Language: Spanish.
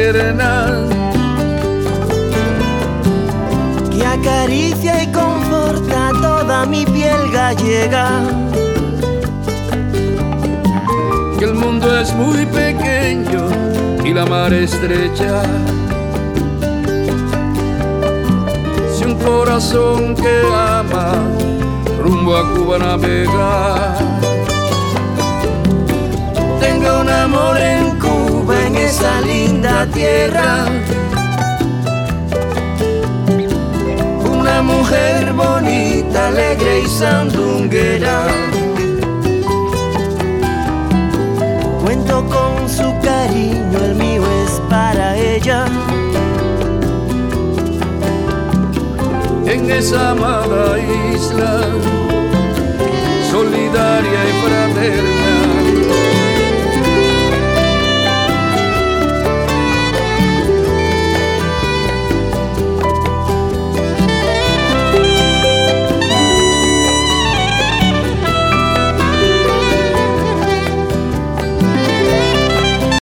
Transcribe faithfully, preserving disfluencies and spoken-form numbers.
eterna, que acaricia y conforta toda mi piel gallega. Que el mundo es muy pequeño y la mar estrecha. Si un corazón que ama rumbo a Cuba navega, tengo un amor en Cuba, en esa linda tierra. Una mujer bonita, alegre y sandunguera. Cuento con su cariño, el mío es para ella. En esa amada isla, solidaria y fraterna,